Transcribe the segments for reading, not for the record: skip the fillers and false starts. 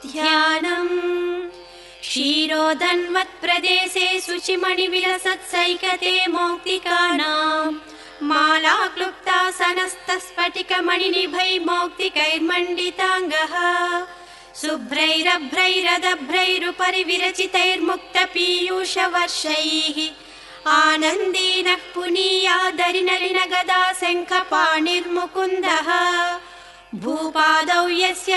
ध्यानम् क्षीरोदन्वत्प्रदेशे शुचिमणिविलसत्सैकते मौक्तिकानाम् मालाक्लुप्तासनस्तस्फटिकमणिनिभै मौक्तिकैर्मण्डिताङ्गः शुभ्रैरभ्रैरदभ्रैरुपरि विरचितैर्मुक्तपीयूषवर्षैः आनन्दीनः पुनीयादरिनलिनगदा शङ्खपाणिर्मुकुन्दः भूपादौ यस्य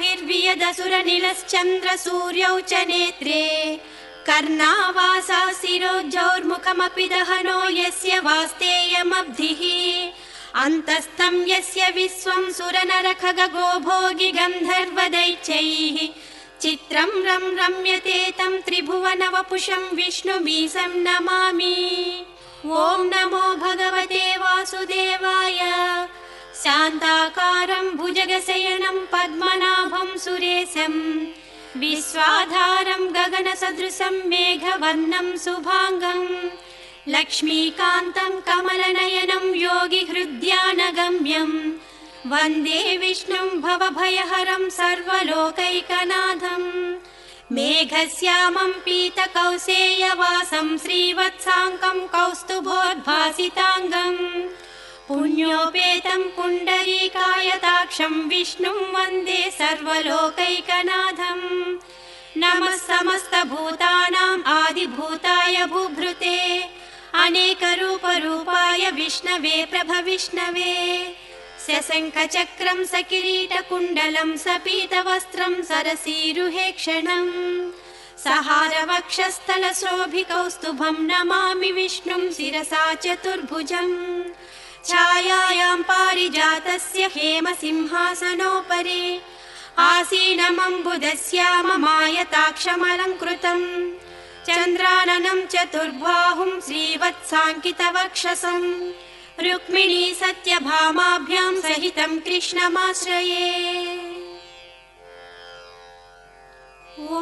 नाभिर्वियदसुरनिलश्चन्द्रसूर्यौ च नेत्रे कर्णावासा शिरोज्जौर्मुखमपि दहनो यस्य वास्तेयमब्धिः अन्तस्थं यस्य विश्वं सुरनरखगो भोगि गन्धर्वदैत्यैः चित्रं रं रम्यते तं त्रिभुवनवपुषं विष्णुमीशं नमामि। ॐ नमो भगवते वासुदेवाय। शान्ताकारं भुजगशयनं पद्मनाभं सुरेशं विश्वाधारं गगनसदृशं मेघवर्णं शुभांगं लक्ष्मीकान्तं कमलनयनं योगिहृद्यानगम्यं वन्दे विष्णुं भवभयहरं सर्वलोकैकनाथं मेघश्यामं पीतकौसेयवासं श्रीवत्साङ्कं कौस्तुभोद्भासिताङ्गं पुण्योपेतं पुण्डरीकायताक्षं विष्णुं वन्दे सर्वलोकैकनाथं नमः समस्तभूतानाम् आदिभूताय भूभृते अनेकरूपरूपाय विष्णवे प्रभविष्णवे शशङ्खचक्रं सकिरीटकुण्डलं सपीतवस्त्रं सरसीरुहेक्षणं सहारवक्षस्थलशोभिकौस्तुभं नमामि विष्णुं शिरसा चतुर्भुजम् छायायां पारिजातस्य हेमसिंहासनोपरि आसीनमम्बुदश्याममायताक्षमलङ्कृतं चन्द्राननं चतुर्बाहुं श्रीवत्साङ्कितवक्षसं रुक्मिणी सत्यभामाभ्यां सहितं कृष्णमाश्रये। ॐ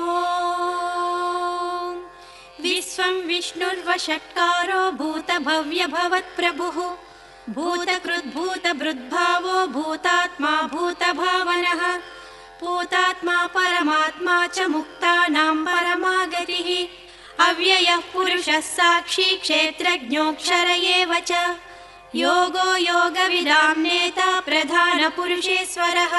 विश्वं विष्णुर्वषट्कारो भूतभव्यभवत्प्रभुः भूतकृद्भूतभृद्भावो भूतात्मा भूतभावनः भूतात्मा परमात्मा च मुक्तानां परमागतिः अव्ययः पुरुषः साक्षी क्षेत्रज्ञोऽक्षर एव च योगो योगविदां नेता प्रधानपुरुषेश्वरः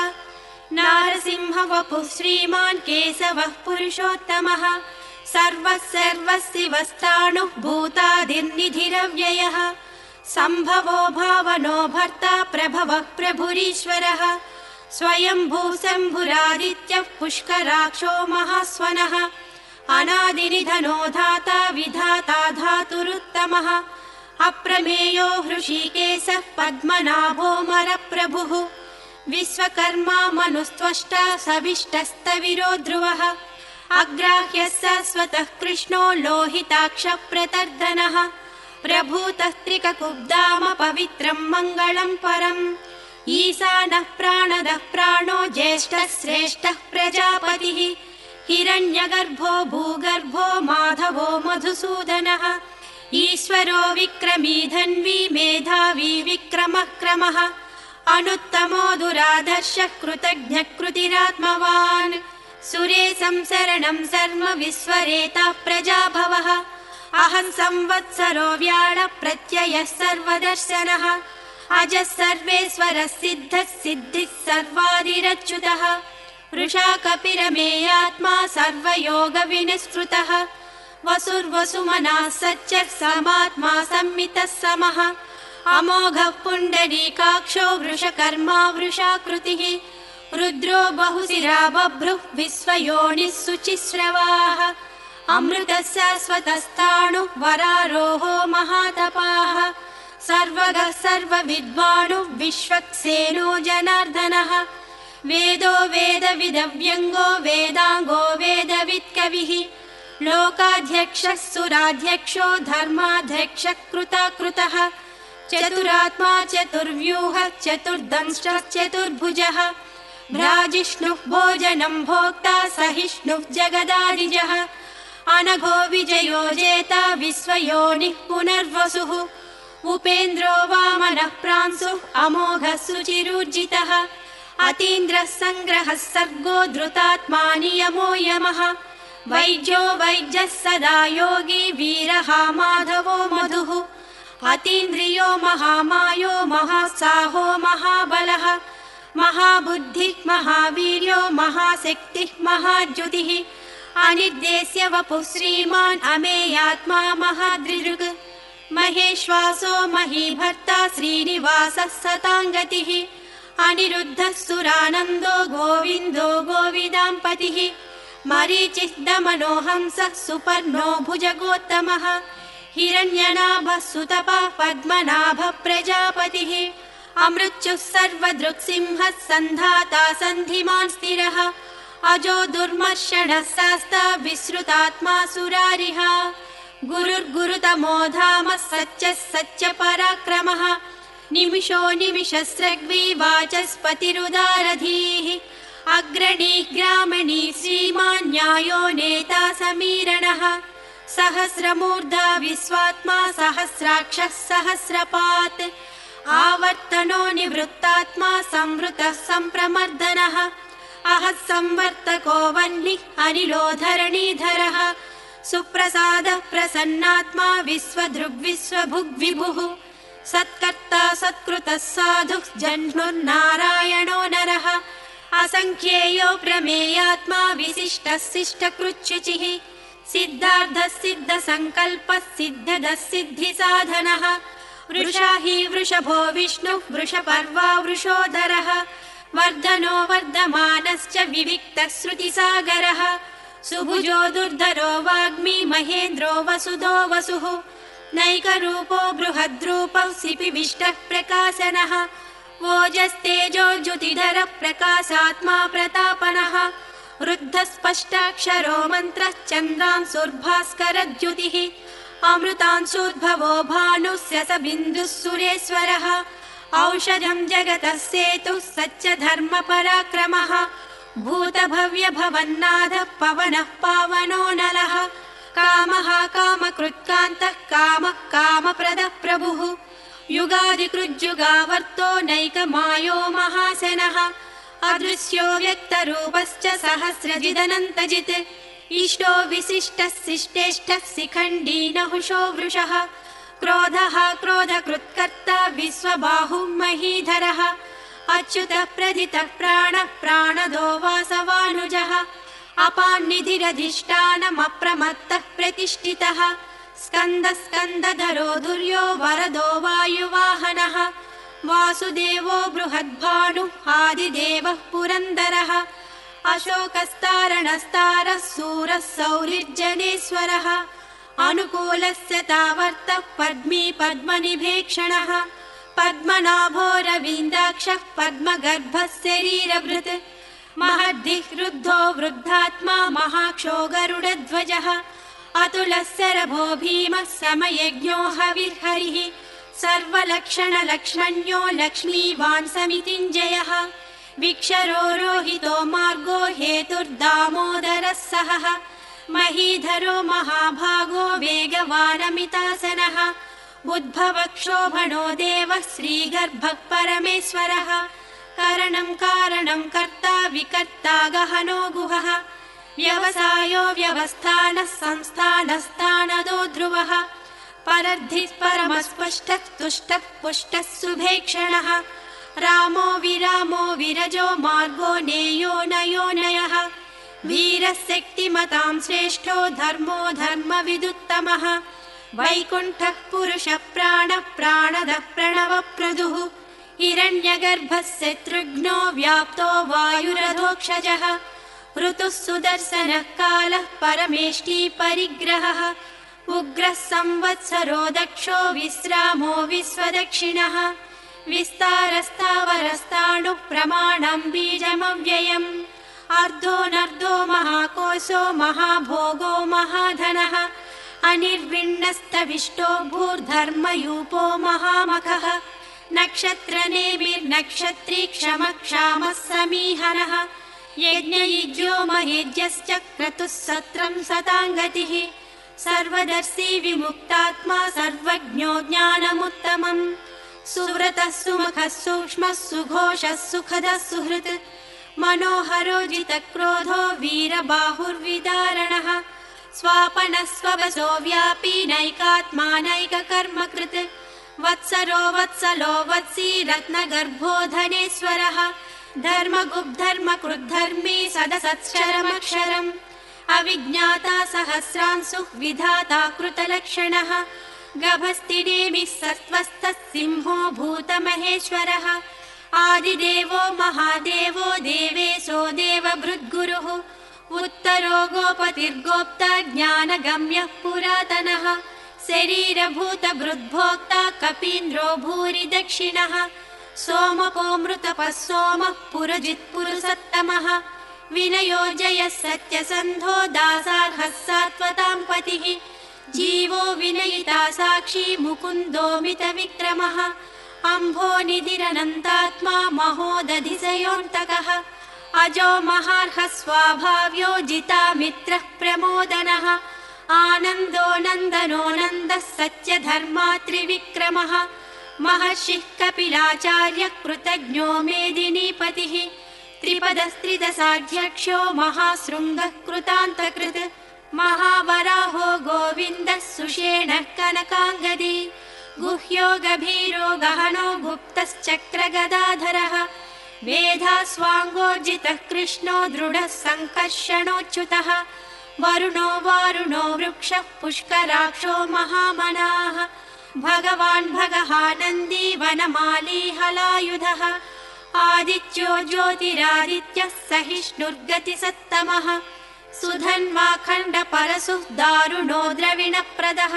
नारसिंहवपुः श्रीमान् केशवः पुरुषोत्तमः सर्वः सर्वस्सिवस्थाणुः भूतादिर्निधिरव्ययः सम्भवो भावनो भर्ता प्रभवः प्रभुरीश्वरः स्वयंभू शम्भुरादित्यः पुष्कराक्षो महास्वनः अनादिनिधनो धाता विधाता धातुरुत्तमः अप्रमेयो हृषीकेशः पद्मनाभो मरप्रभुः विश्वकर्मा मनुस्त्वष्टा सविष्टस्तविरो ध्रुवः अग्राह्यः शाश्वतः कृष्णो लोहिताक्षः प्रतर्दनः प्रभूतः त्रिककुब्धाम पवित्रं मङ्गलं परम् ईशानः प्राणदः प्राणो ज्येष्ठः श्रेष्ठः प्रजापतिः हिरण्यगर्भो भूगर्भो माधवो मधुसूदनः ईश्वरो विक्रमी धन्वी मेधावी विक्रमः क्रमः अनुत्तमो दुरादर्शः कृतज्ञः कृतिरात्मवान् सुरेशं शरणं शर्म विश्वरेता प्रजाभवः अहं संवत्सरो व्याळ प्रत्ययः सर्वदर्शनः अजः सर्वेश्वरः सिद्धः सिद्धिः सर्वादिरच्युतः वृषा कपिरमेयात्मा सर्वयोगविनिष्कृतः वसुर्वसुमनः सच्चः समात्मा संमितः समः अमोघः पुण्डरीकाक्षो वृषकर्मा वृषाकृतिः रुद्रो बहुशिरा बभ्रुः विश्वयोनिः शुचिश्रवाः अमृतः शाश्वतस्थाणुः वरारोहो महातपाः सर्वगः सर्वविद्वानुः विश्वक्सेनो जनार्दनः वेदो वेदविदव्यङ्गो वेदाङ्गो वेदवित्कविः लोकाध्यक्षः सुराध्यक्षो धर्माध्यक्षः कृताकृतः चतुरात्मा चतुर्व्यूहः चतुर्दंष्टः चतुर्भुजः भ्राजिष्णुः भोजनं भोक्ता सहिष्णुः जगदादिजः अनघो विजयो जेता विश्वयोनिः पुनर्वसुः उपेन्द्रो वामनः प्रांशुः अमोघः सुचिरूर्जितः अतीन्द्रः सङ्ग्रहः सर्गो धृतात्मा नियमो यमः वैद्यो वैद्यः सदा योगी वीरः माधवो मधुः अतीन्द्रियो महामायो महासाहो महाबलः महाबुद्धिः महावीर्यो महाशक्तिः महाद्युतिः अनिर्देश्य वपुः श्रीमान् अमेयात्मा महादृदृक् महेश्वासो महीभर्ता श्रीनिवासः सताङ्गतिः अनिरुद्धः सुरानन्दो गोविन्दो गोविदाम्पतिः मरीचिः दमनो हंसः सुपर्णो भुजगोत्तमः हिरण्यनाभः सुतपः पद्मनाभः प्रजापतिः अमृत्युः सर्वदृक्सिंहः सन्धाता सन्धिमान् स्थिरः अजो दुर्मर्षणः शास्ता विश्रुतात्मा सुरारिः गुरुर्गुरुतमो धामः सच्चः सच्चपराक्रमः निमिषो निमिषस्रग्वी वाचस्पतिरुदारधीः अग्रणीः ग्रामणी श्रीमान् न्यायो नेता समीरणः सहस्रमूर्धा विश्वात्मा सहस्राक्षः सहस्रपात् आवर्तनो निवृत्तात्मा संवृतः सम्प्रमर्दनः अहः संवर्तको वह्निः अनिलो धरणीधरः सुप्रसादः प्रसन्नात्मा विश्वधृग्विश्वभुग्विभुः सत्कर्ता सत्कृतः साधुः जह्नुर्नारायणो नरः असङ्ख्येयो प्रमेयात्मा विशिष्टः शिष्टकृच्छुचिः सिद्धार्थः सिद्धसङ्कल्पः सिद्धदः सिद्धिसाधनः वृषा हि वृषभो विष्णुः वृषपर्वा वृषोधरः वर्धनो वर्धमानश्च विविक्तः श्रुतिसागरः सुभुजो दुर्धरो वाग्मी महेन्द्रो वसुधो वसुः नैकरूपो बृहद्रूपः सिपिविष्टः प्रकाशनः ओजस्तेजोज्युतिधरः प्रकाशात्मा प्रतापनः रुद्धः स्पष्टाक्षरो मन्त्रः चन्द्रांशुर्भास्करद्युतिः अमृतांशोद्भवो भानुस्य स बिन्दुः सुरेश्वरः औषधं जगतः सेतुः सच्च धर्मपराक्रमः भूतभव्यभवन्नाथः पवनः पावनो नलः कामः कामकृत्कान्तः कामः कामप्रदः प्रभुः युगादिकृज्जुगावर्तो नैकमायो महाशनः अदृश्यो व्यक्तरूपश्च सहस्रजिदनन्तजित् इष्टो विशिष्टः शिष्टेष्टः शिखण्डी नहुषो वृषः क्रोधः क्रोधकृत्कर्ता विश्वबाहुः महीधरः अच्युतः प्रथितः प्राणः प्राणदो वासवानुजः अपान्निधिरधिष्ठानमप्रमत्तः प्रतिष्ठितः स्कन्दः स्कन्दधरो दुर्यो वरदो वायुवाहनः वासुदेवो बृहद्भानुः आदिदेवः पुरन्दरः अशोकस्तारणस्तारः सूरः सौरिर्जनेश्वरः अनुकूलस्य तावर्तः पद्मी पद्मनिभेक्षणः पद्मनाभो रवीन्द्राक्षः पद्मगर्भः शरीरभृत् महद्धिः रुद्धो वृद्धात्मा महाक्षो गरुडध्वजः अतुलः शरभो भीमः समयज्ञो हविर्हरिः सर्वलक्षणलक्ष्मण्यो लक्ष्मीवान् समितिञ्जयः विक्षरो रोहितो मार्गो हेतुर्दामोदरः सहः महीधरो महाभागो वेगवानमितासनः उद्भवक्षोभणो देवः श्रीगर्भः परमेश्वरः करणं कारणं कर्ता विकर्ता गहनो गुहः व्यवसायो व्यवस्थानः संस्थानस्थानदो ध्रुवः परर्धिः परमस्पष्टः तुष्टः पुष्टः सुभेक्षणः रामो विरामो विरजो मार्गो नेयो नयोनयः वीरः शक्तिमतां श्रेष्ठो धर्मो धर्मविदुत्तमः वैकुण्ठः पुरुषः प्राणः प्राणदः प्रणवप्रदुः हिरण्यगर्भः शत्रुघ्नो व्याप्तो वायुरधोक्षजः ऋतुः सुदर्शनः कालः परमेष्टि परिग्रहः उग्रः संवत्सरो दक्षो विश्रामो विश्वदक्षिणः विस्तारस्तावरस्ताणुः प्रमाणं बीजमव्ययम् अर्धोऽनर्धो महाकोशो महाभोगो महाधनः अनिर्विण्णस्तविष्टो भूर्धर्मयूपो महामखः नक्षत्रनेमिर्नक्षत्री क्षमः क्षामः समीहनः यज्ञयुज्यो महेज्यश्च क्रतुः सत्रं सताङ्गतिः सर्वदर्शी विमुक्तात्मा सर्वज्ञो ज्ञानमुत्तमम् सुव्रतः सुमुखः सूक्ष्मः सुघोषः सुखदः सुहृत् मनोहरोजितक्रोधो वीरबाहुर्विदारणः स्वापनः स्ववसो व्यापी नैकात्मा नैककर्मकृत् वत्सरो वत्सलो वत्सी रत्नगर्भो धनेश्वरः धर्मगुब्धर्मकृद्धर्मी सदसत्क्षरमक्षरम् अविज्ञाता सहस्रांशुः विधाता कृतलक्षणः गभस्तिनेमिः सत्त्वस्थः सिंहो भूतमहेश्वरः आदिदेवो महादेवो देवेशो देवभृद्गुरुः उत्तरो गोपतिर्गोप्ता ज्ञानगम्यः पुरातनः शरीरभूतभृद्भोक्ता कपीन्द्रो भूरि दक्षिणः सोमपोऽमृतपः सोमः पुरजित्पुरुषोत्तमः विनयो जयः सत्यसन्धो दासार्हः सात्वतां पतिः जीवो विनयिता साक्षी मुकुन्दोमितविक्रमः अम्भोनिधिरनन्तात्मा महोदधिशयोऽन्तकः अजो महार्हः स्वाभाव्यो जितामित्रः प्रमोदनः आनन्दो नन्दनो नन्दः सत्यधर्मात्रिविक्रमः महर्षिः कपिलाचार्यः कृतज्ञो मेदिनीपतिः त्रिपदस्त्रिदशाध्यक्षो महाशृङ्गः कृतान्तकृत् महावराहो गोविन्दः सुषेणः कनकाङ्गदी गुह्यो गभीरो गहनो गुप्तश्चक्रगदाधरः वेधास्वाङ्गोर्जितः कृष्णो दृढः सङ्कर्षणोच्युतः वरुणो वारुणो वृक्षः पुष्कराक्षो महामनाः भगवान् भगहानन्दी वनमाली हलायुधः आदित्यो ज्योतिरादित्यः सहिष्णुर्गतिसत्तमः सुधन्वाखण्डपरशुः दारुणो द्रविणप्रदः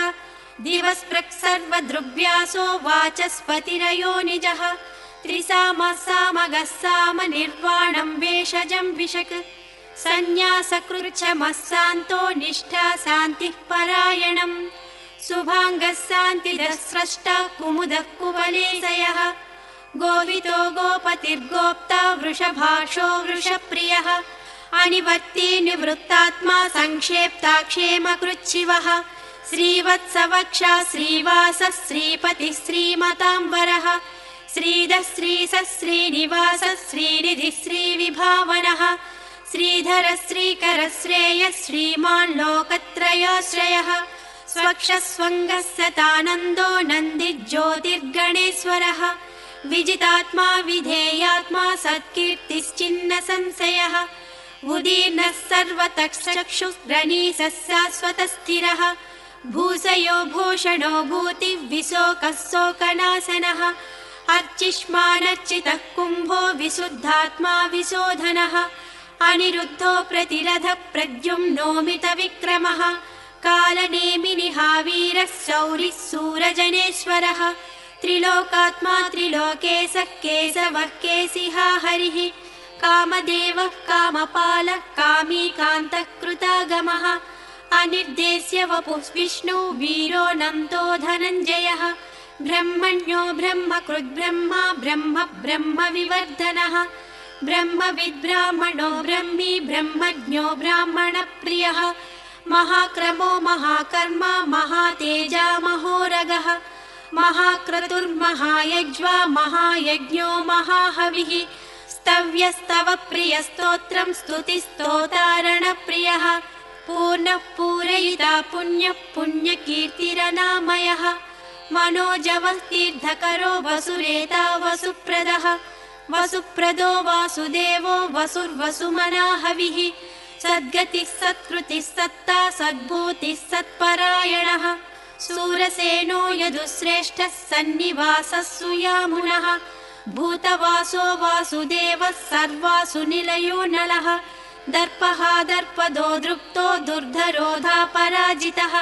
दिवस्पृक्सर्वदृग्व्यासो वाचस्पतिरयो निजः त्रिसामः सामगः सामनिर्वाणं वेषजं विशक् सन्न्यासकृच्छमः शान्तो निष्ठा शान्तिः परायणम् शुभाङ्गः शान्तिदः स्रष्टा कुमुदः कुवलेशयः गोवितो गोपतिर्गोप्ता वृषभाक्षो वृषप्रियः अनिवर्ती निवृत्तात्मा संक्षेप्ताक्षेमकृच्छिवः श्रीवत्सवक्षा श्रीवासः श्रीपतिः श्रीमताम्बरः श्रीधः श्रीसः श्रीनिवासः श्रीनिधिः श्रीविभावनः श्रीधरः श्रीकरः श्रेयः श्रीमान् लोकत्रयाश्रयः स्वक्षस्वङ्गः सतानन्दो नन्दिज्योतिर्गणेश्वरः विजितात्मा विधेयात्मा सत्कीर्तिश्चिन्न संशयः उदीर्णः सर्वतश्चक्षुर्गणीशः शाश्वतस्थिरः भूषयो भूषणो भूतिविशोकः शोकनाशनः अर्चिष्मानर्चितः कुम्भो विशुद्धात्मा विशोधनः अनिरुद्धो प्रतिरथः प्रद्युम्नोमितविक्रमः कालनेमिनिहावीरः शौरिः सूरजनेश्वरः त्रिलोकात्मा त्रिलोकेशः केशवः केशिहा हरिः कामदेवः कामपालः कामीकान्तः कृतागमः अनिर्देश्य वपुः विष्णु वीरोऽनन्तो धनञ्जयः ब्रह्मण्यो ब्रह्मकृद्ब्रह्मा ब्रह्म ब्रह्मविवर्धनः ब्रह्मविद्ब्राह्मणो ब्रह्मी ब्रह्मज्ञो ब्राह्मणप्रियः महाक्रमो महाकर्मा महातेजा महोरगः महाक्रतुर्महायज्वा महायज्ञो महाहविः स्तव्यस्तव प्रियस्तोत्रं स्तुतिस्तोतारणप्रियः पूर्णः पूरयिता पुण्यः पुण्यकीर्तिरनामयः मनोजवः तीर्थकरो वसुरेता वसुप्रदः वसुप्रदो वासुदेवो वसुर्वसुमनाहविः सद्गतिः सत्कृतिः सत्ता सद्भूतिः सत्परायणः सूरसेनो यदुश्रेष्ठः सन्निवासः सुयामुनः भूतवासो वासुदेवः सर्वासु निलयो नलः दर्पः दर्पदो दृप्तो दुर्धरोधा पराजितः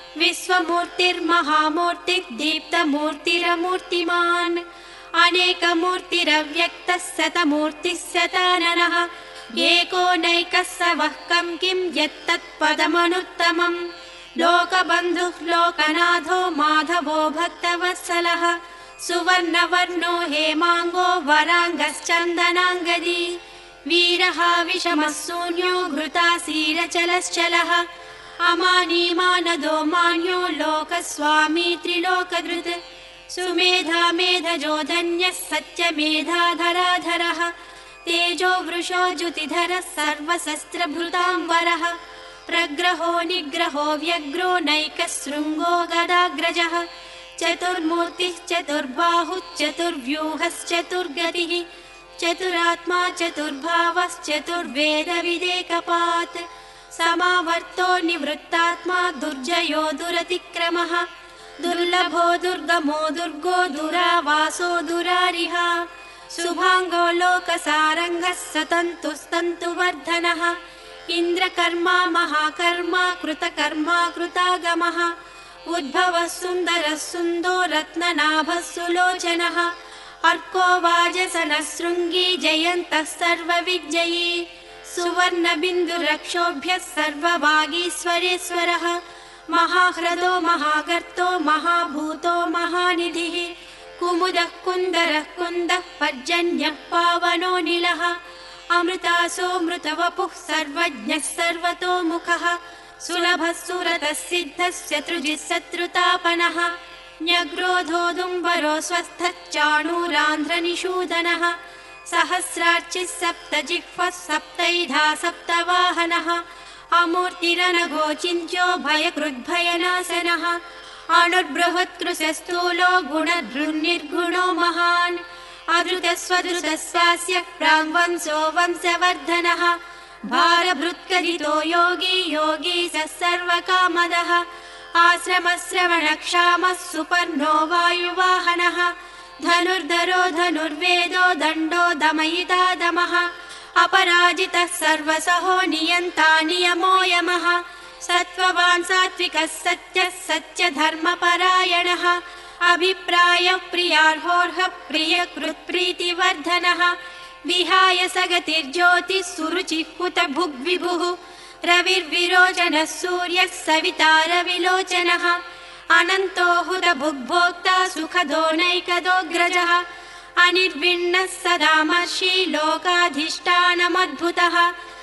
विश्वमूर्तिर्महामूर्तिः दीप्तमूर्तिरमूर्तिमान् अनेकमूर्तिरव्यक्तः शतमूर्तिः शताननः एको नैकः स वः कं किं यत्तत्पदमनुत्तमम् लोकबन्धुः लोकनाथो माधवो भक्तवत्सलः सुवर्णवर्णो हेमाङ्गो वराङ्गश्चन्दनाङ्गदी वीरः विषमः शून्यो घृतासीरचलश्चलः अमानीमानदो मान्यो लोकस्वामी त्रिलोकधृत् सुमेधा मेधजो धन्यः सत्यमेधाधराधरः तेजो वृषो द्युतिधरः सर्वशस्त्रभृताम्बरः प्रग्रहो निग्रहो व्यग्रो नैकशृङ्गो गदाग्रजः चतुर्मूर्तिः चतुर्बाहुश्चतुर्व्यूहश्चतुर्गतिः चतुरात्मा चतुर्भावश्चतुर्वेदविदेकपात् समावर्तो निवृत्तात्मा दुर्जयो दुरतिक्रमः दुर्लभो दुर्गमो दुर्गो दुरावासो दुरारिः शुभाङ्गो लोकसारङ्गः सतन्तुस्तन्तुवर्धनः इन्द्रकर्मा महाकर्मा कृतकर्मा कृतागमः उद्भवः सुन्दरः सुन्दो रत्ननाभः सुलोचनः अर्को वाजसनः शृङ्गी जयन्तः सर्वविजयी सुवर्णबिन्दुरक्षोभ्यः सर्वभागीश्वरेश्वरः महाह्रदो महागर्तो महाभूतो महानिधिः कुमुदः कुन्दरः कुन्दः पर्जन्यः पावनो नीलः अमृतासोऽमृतवपुः सर्वज्ञः सर्वतोमुखः सुलभः सुरतः सिद्धः शत्रुजिः शत्रुतापनः न्यग्रोधोदुम्बरो स्वस्थः चाणूरान्ध्रनिषूदनः सहस्रार्चिः सप्तजिह्वः सप्तैधा सप्तवाहनः अमूर्तिरनघोचिन्त्यो भयकृद्भयनाशनः अणुर्बृहत्कृशस्थूलो गुणधृन्निर्गुणो महान् अधृतस्वधृतस्वास्य प्राङ्वंशो वंशवर्धनः भारभृत्कथितो योगी योगी स सर्वकामदः आश्रमश्रवणक्षामः सुपर्णो वायुवाहनः धनुर्धरो धनुर्वेदो दण्डो दमयिता दमः अपराजितः सर्वसहो नियन्ता नियमो यमः सत्त्ववान् सात्विकः सत्यः सत्यधर्मपरायणः अभिप्रायः प्रियार्होर्हः प्रियकृत्प्रीतिवर्धनः विहाय सगतिर्ज्योतिः सुरुचिः हुतभुग्विभुः रविर्विरोचनः सूर्यः सविता रविलोचनः अनन्तो हुतभुग्भोक्ता सुखदो नैकदोऽग्रजः अनिर्विण्णः सदामर्षि लोकाधिष्ठानमद्भुतः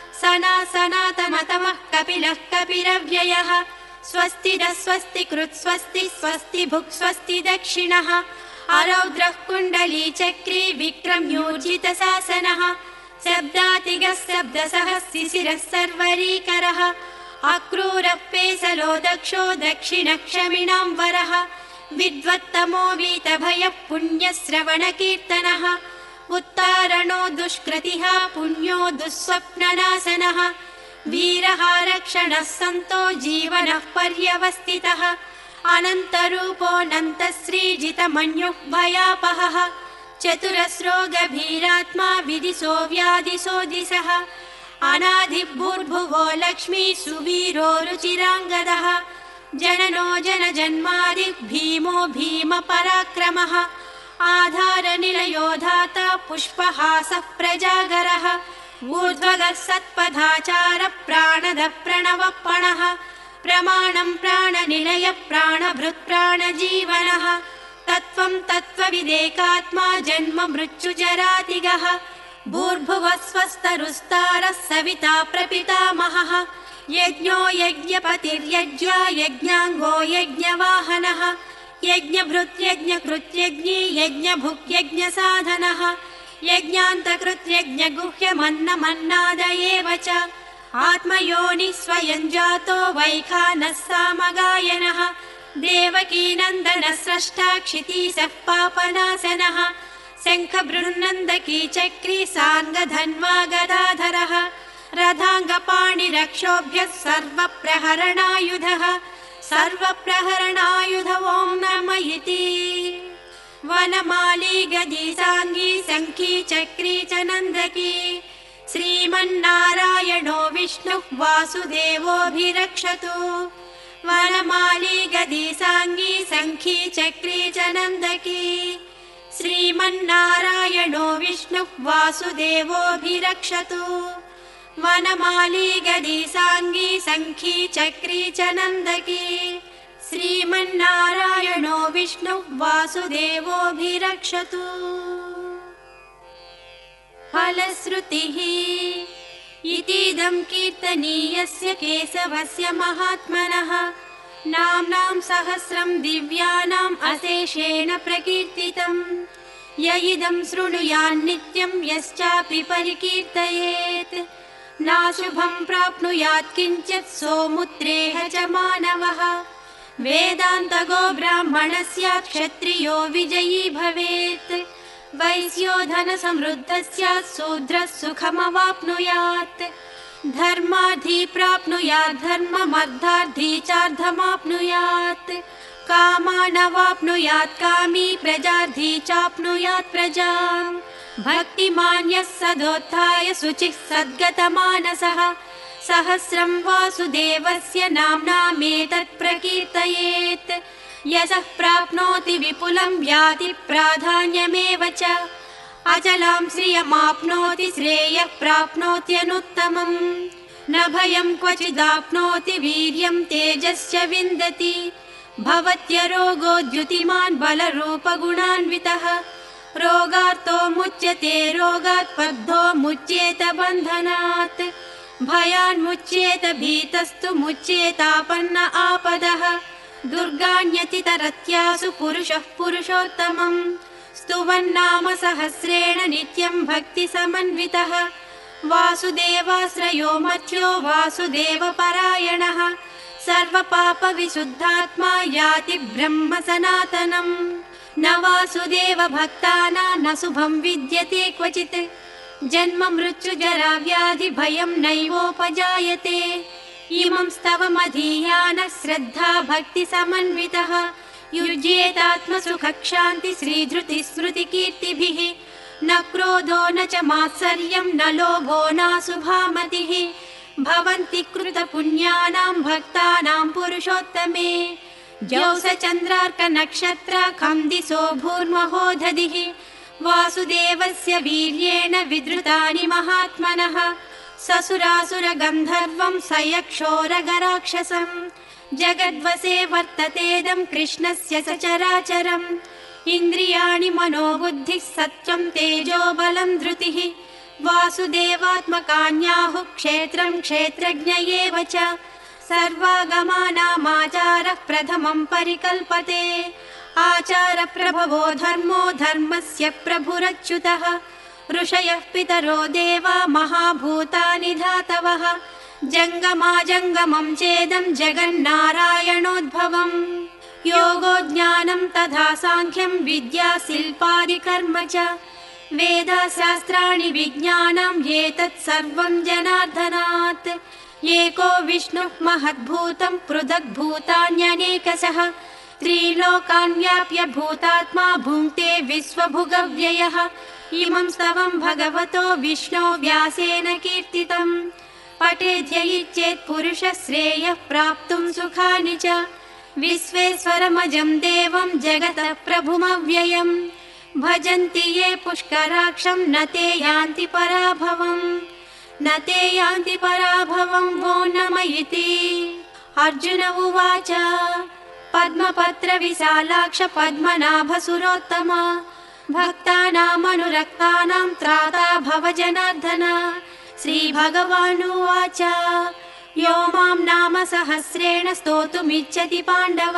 सनातनतमः कपिलः कपिरव्ययः स्वस्तिदः स्वस्तिकृत् स्वस्ति स्वस्ति भुक् स्वस्ति दक्षिणः अरौद्रः कुण्डलीचक्री विक्रम्योर्जितशासनः शब्दातिगः शब्दसः शिशिरः सर्वरीकरः अक्रूरः पेसलो दक्षो दक्षिणक्षमिणां वरः विद्वत्तमो वीतभयः पुण्यश्रवणकीर्तनः उत्तारणो दुष्कृतिः पुण्यो दुःस्वप्ननाशनः वीरः रक्षणः सन्तो जीवनः पर्यवस्थितः अनन्तरूपोऽनन्तश्रीजितमन्युः भयापहः चतुरस्रो गभीरात्मा विदिशो व्यादिशो दिशः अनादिभूर्भुवो लक्ष्मी सुवीरो रुचिराङ्गदः जननो जनजन्मादिः भीमो भीमपराक्रमः आधारनिलयो धाता पुष्पहासः प्रजागरः ऊर्ध्वगः सत्पथाचारः प्राणदः प्रणवपणः प्रमाणं प्राणनिलयः प्राणभृत् प्राणजीवनः तत्त्वं तत्त्वविदेकात्मा जन्म मृत्युजरातिगः भूर्भुवः स्वस्तरुस्तारः सविता प्रपितामहः यज्ञो यज्ञपतिर्यज्ञा यज्ञाङ्गो यज्ञवाहनः यज्ञभृत् यज्ञकृत् यज्ञी यज्ञभुक् यज्ञसाधनः यज्ञान्तकृत् यज्ञगुह्यमन्नमन्नाद एव च आत्मयोनिः स्वयं जातो वैखानः सामगायनः देवकीनन्दनः स्रष्टा क्षितीशः पापनाशनः शङ्खबृन्नन्दकी चक्री साङ्गधन्वा गदाधरः रथाङ्गपाणिरक्षोभ्यः सर्वप्रहरणायुधः सर्वप्रहरणायुध ॐ नमः इति वनमाली गदी साङ्गी शङ्खी चक्री च नन्दकी श्रीमन्नारायणो विष्णुः वासुदेवोऽभिरक्षतु वनमाली गदी साङ्गी शङ्खी चक्री च नन्दकी श्रीमन्नारायणो विष्णुः वासुदेवोऽभिरक्षतु वनमाली गदी साङ्गी शङ्खी चक्री च नन्दकी श्रीमन्नारायणो विष्णुः वासुदेवोऽभिरक्षतु फलश्रुतिः इतीदं कीर्तनीयस्य केशवस्य महात्मनः नाम्नां सहस्रं दिव्यानाम् अशेषेण प्रकीर्तितम् य इदं शृणुयान्नित्यं यश्चापि परिकीर्तयेत् नाशुभं प्राप्नुयात् किञ्चित् सोमुत्रेह च मानवः वेदान्तगो ब्राह्मणः स्यात् क्षत्रियो विजयी भवेत् वैश्यो धनसमृद्धः स्यात् शूद्रः सुखमवाप्नुयात् धर्मार्थी प्राप्नुयात् धर्ममर्थार्थी चार्धमाप्नुयात् कामानवाप्नुयात् कामी प्रजार्थी चाप्नुयात् प्रजाम् भक्तिमान् यः सदोत्थाय शुचिः सद्गतमानसः सहस्रं वासुदेवस्य नाम्नामेतत् प्रकीर्तयेत् यशः प्राप्नोति विपुलं याति प्राधान्यमेव च अचलां श्रियमाप्नोति श्रेयः प्राप्नोत्यनुत्तमम् न भयं क्वचिदाप्नोति वीर्यं तेजश्च विन्दति भवत्यरोगो द्युतिमान् बलरूपगुणान्वितः रोगार्तो मुच्यते रोगात् बद्धो मुच्येत बन्धनात् भयान्मुच्येत भीतस्तु मुच्येतापन्न आपदः दुर्गाण्यतितरत्यासु पुरुषः पुरुषोत्तमम् स्तुवन्नाम सहस्रेण नित्यं भक्तिसमन्वितः वासुदेवाश्रयो मध्यो वासुदेवपरायणः सर्वपापविशुद्धात्मा याति ब्रह्म सनातनम् न वासुदेव भक्तानां न शुभं विद्यते क्वचित् जन्म मृत्यु जरा व्याधि भयं नैवोपजायते इमं स्तवमधीयानः श्रद्धा भक्ति समन्वितः युज्येतात्मसुखक्षान्ति श्रीधृति स्मृति कीर्तिभिः न क्रोधो न च मात्सर्यं न लोभो नाशुभामतिः भवन्ति कृतपुण्यानां भक्तानां पुरुषोत्तमे जौस चन्द्रार्क नक्षत्र खन्दिसो भूर्महोदधिः वासुदेवस्य वीर्येण विधृतानि महात्मनः ससुरासुर गन्धर्वं सयक्षोरगराक्षसम् जगद्वसे वर्ततेदं कृष्णस्य सचराचरम् इन्द्रियाणि मनोबुद्धिः सत्यं तेजो बलं धृतिः वासुदेवात्मकान्याहुः क्षेत्रं क्षेत्रज्ञ एव च सर्वागमानामाचारः प्रथमं परिकल्पते आचार प्रभवो धर्मो धर्मस्य प्रभुरच्युतः ऋषयः पितरो देवा महाभूतानि धातवः जङ्गमाजङ्गमं चेदं जगन्नारायणोद्भवम् योगो ज्ञानं तथा साङ्ख्यं विद्या शिल्पादिकर्म च वेदशास्त्राणि विज्ञानं एतत् सर्वं जनार्दनात् एको विष्णुः महद्भूतं पृथग्भूतान्यनेकशः त्रिलोकान् व्याप्य भूतात्मा भुङ्क्ते विश्वभुगव्ययः इमं स्तवं भगवतो विष्णो व्यासेन कीर्तितम् पठेद्यैचेत् पुरुषः श्रेयः प्राप्तुं सुखानि च विश्वेश्वरमजं देवं जगतः प्रभुमव्ययम् भजन्ति ये पुष्कराक्षं न ते यान्ति पराभवम् न ते यान्ति पराभवम् वो नम इति अर्जुन उवाच पद्मपत्र विशालाक्ष पद्मनाभसुरोत्तम भक्तानामनुरक्तानां त्राता भव जनार्दन श्रीभगवानुवाच यो मां नाम सहस्रेण स्तोतुमिच्छति पाण्डव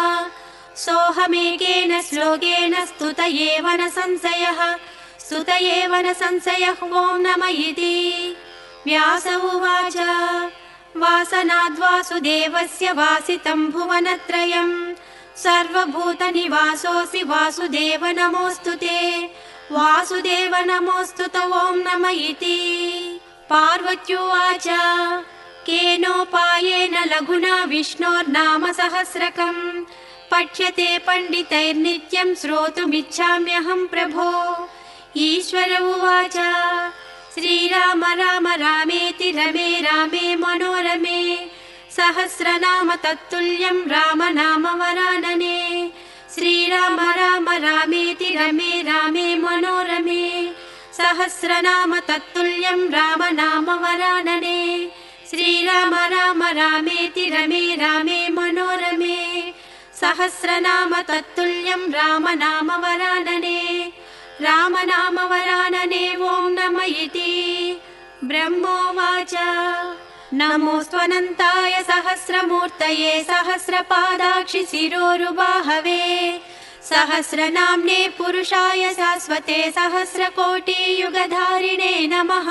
सोऽहमेकेन श्लोकेन स्तुत एव न संशयः स्तुत एव न संशयः ॐ नम इति व्यास उवाच वासनाद्वासुदेवस्य वासितं भुवनत्रयम् सर्वभूतनिवासोऽसि वासुदेव नमोऽस्तु ते वासुदेव नमोऽस्तु ते ॐ नम इति पार्वत्युवाच केनोपायेन लघुना विष्णोर्नाम सहस्रकम् पठ्यते पण्डितैर्नित्यं श्रोतुमिच्छाम्यहं प्रभो ईश्वर उवाच श्रीराम राम रामेति रमे रामे मनोरमे सहस्रनाम तत्तुल्यं राम नाम वरानने श्रीराम राम रामेति रमे रामे मनोरमे सहस्रनाम तत्तुल्यं राम नाम वरानने श्रीराम राम रामेति रमे रामे मनोरमे सहस्रनाम तत्तुल्यं राम नाम वरानने राम नाम वरानने ॐ नम इति ब्रह्मोवाच नमोऽस्त्वनन्ताय सहस्रमूर्तये सहस्रपादाक्षि शिरोरुबाहवे सहस्रनाम्ने पुरुषाय शाश्वते सहस्रकोटियुगधारिणे नमः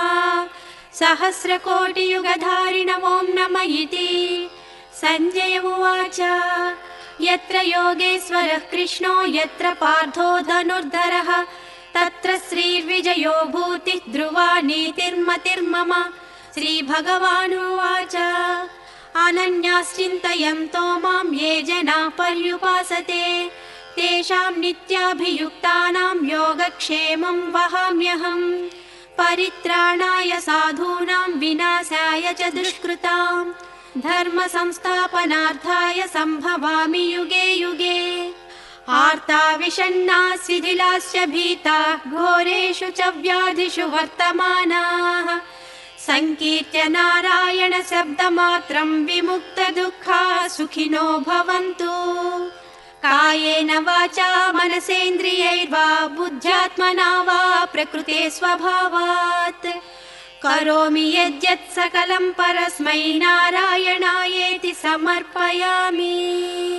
सहस्रकोटियुगधारिण ॐ नमः इति। सञ्जय उवाच यत्र योगेश्वरः कृष्णो यत्र पार्थो धनुर्धरः तत्र श्रीर्विजयो भूतिः ध्रुवा नीतिर्मतिर्मम। श्रीभगवानुवाच अनन्याश्चिन्तयन्तो मां ये जनाः पर्युपासते तेषां नित्याभियुक्तानां योगक्षेमं वहाम्यहम्। परित्राणाय साधूनां विनाशाय च दुष्कृतां धर्म संस्थापनार्थाय सम्भवामि युगे युगे। आर्ता विषण्णा शिथिलाश्च भीताः घोरेषु च व्याधिषु वर्तमानाः संकीर्त्य नारायण शब्दमात्रं विमुक्त दुःखाः सुखिनो भवन्तु। कायेन वाचा मनसेन्द्रियैर्वा बुद्ध्यात्मना वा प्रकृते स्वभावात् करोमि यद्यत् सकलं परस्मै नारायणायेति समर्पयामि।